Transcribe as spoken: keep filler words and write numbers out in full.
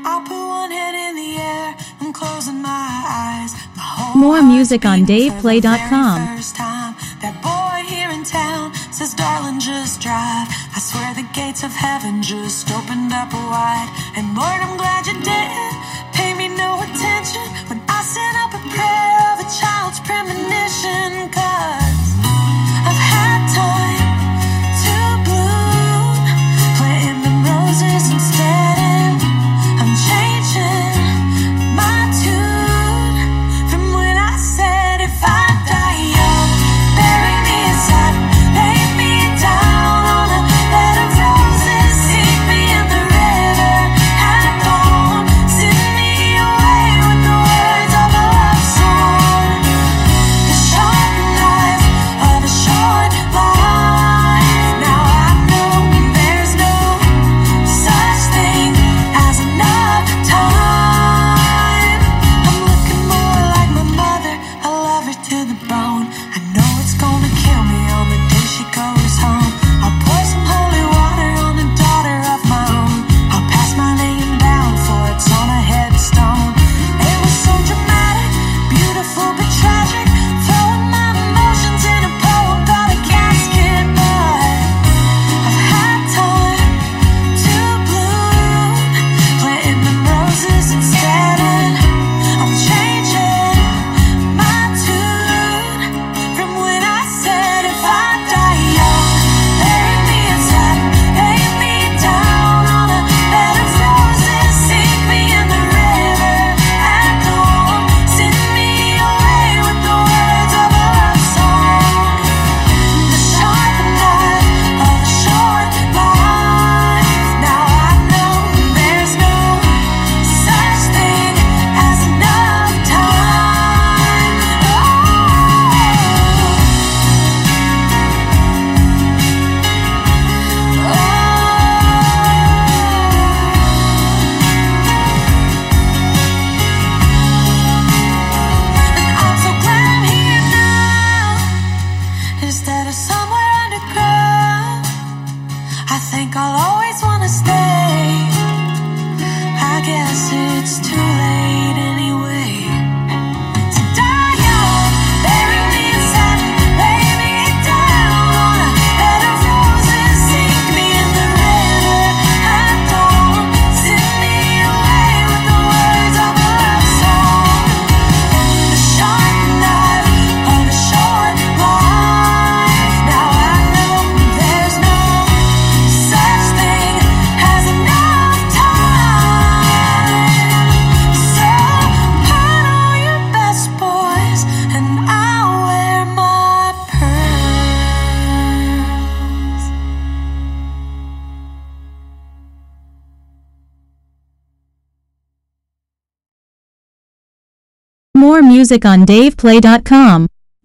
I'll put one hand in the air, I'm closing my eyes. My whole More music on heart's beating Dave for Play dot the very com. first time. That boy here in town says, darling, just drive. I swear the gates of heaven just opened up wide. And Lord, I'm glad you didn't pay me no attention when I sent up a prayer of a child's premonition. Cause I've had time to bloom, planting them roses instead, and I'm changing my tune from when I said, if I die young, bury me inside, lay me down on a bed of roses, sink me in the river at dawn, send me away with the words of a love song. The sharp knife of a short life. Now I know there's no such thing as enough time. I'm looking more like my mother, I love her to the bone. I know it's gonna kill me on the day she goes home. I'll pour some holy water on the daughter of my own. I'll pass my name down for it's on a headstone. It was so dramatic, beautiful but tragic, throwing my emotions in a poem about a casket. But I've had time to bloom, planting them roses instead, and I'm changing my tune from when I said, if I die young, bury me inside, lay me down on a bed of roses, sink me in the river at dawn, send me away with the words of a love song. The sharp knife of a short life. Now I know there's no such thing as enough time. And I'm so glad I'm here now, instead of somewhere underground. I think I'll always wanna stay. I guess it's too late anyway. To die young, bury me inside, lay me down on a bed of roses, sink me in the river at dawn, send me away with the words of a love song. The sharp knife of a short life. Now I know there's no such thing as enough time. So put on your best, boys, and I'll wear my pearls. More music on Dave Play dot com.